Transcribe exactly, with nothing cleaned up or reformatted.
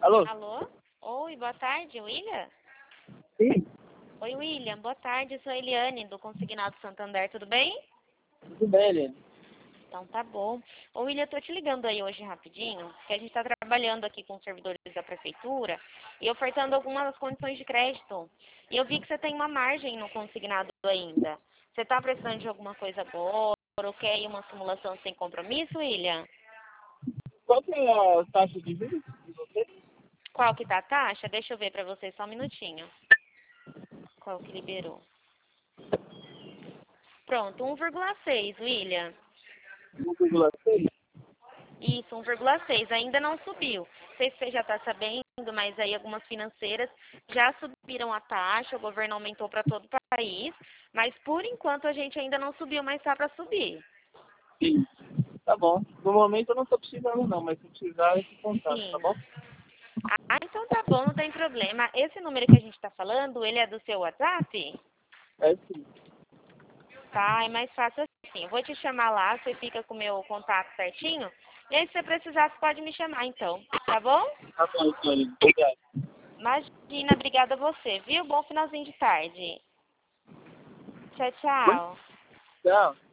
Alô? Alô? Oi, boa tarde, William? Sim, Oi, William, boa tarde, eu sou a Eliane, do Consignado Santander, tudo bem? tudo bem, Helene. Então tá bom. Ô, William, eu tô te ligando aí hoje rapidinho, porque a gente tá trabalhando aqui com os servidores da prefeitura e ofertando algumas condições de crédito. E eu vi que você tem uma margem no consignado ainda. Você tá precisando de alguma coisa agora ou quer ir uma simulação sem compromisso, William? Qual que é a taxa de juros de você? Qual que tá a taxa? Deixa eu ver pra você só um minutinho. Qual que liberou? Pronto, um vírgula seis, William. um vírgula seis? Isso, um vírgula seis. Ainda não subiu. Não sei se você já está sabendo, mas aí algumas financeiras já subiram a taxa, o governo aumentou para todo o país, mas por enquanto a gente ainda não subiu, mas está para subir. Sim. Tá bom. No momento eu não estou precisando não, mas se precisar eu te contato, tá Sim. bom? Ah, então tá bom, não tem problema. Esse número que a gente está falando, ele é do seu WhatsApp? É sim. Tá, é mais fácil assim. Eu vou te chamar lá, você fica com o meu contato certinho. E aí, se você precisar, você pode me chamar, então. Tá bom? Tá bom, então, Helene. Obrigado. Imagina, obrigada a você, viu? Bom finalzinho de tarde. Tchau, Oi? tchau. Tchau.